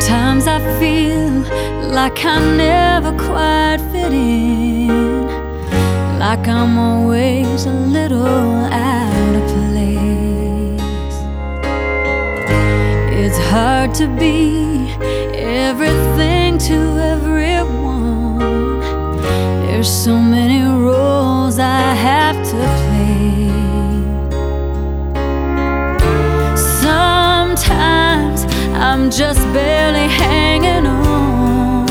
Sometimes I feel like I never quite fit in, like I'm always a little out of place. It's hard to be everything to everyone. There's so many roles I have to play. Sometimes I'm just barely hanging on.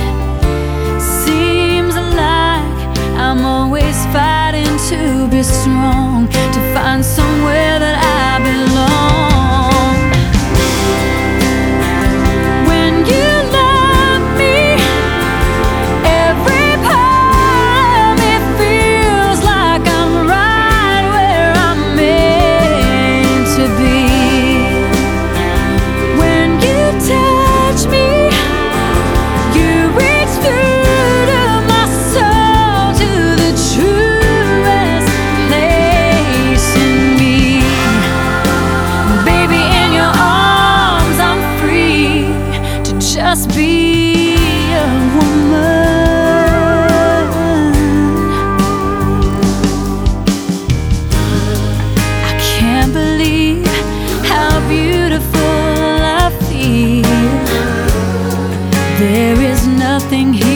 Seems like I'm always fighting to be strong, to find somewhere that I belong. When you love me, every part of me feels like I'm right where I'm meant to be. Touch me, you reach through to my soul, to the truest place in me. Baby, in your arms I'm free to just be a woman. I can't believe how beautiful I feel. There is nothing here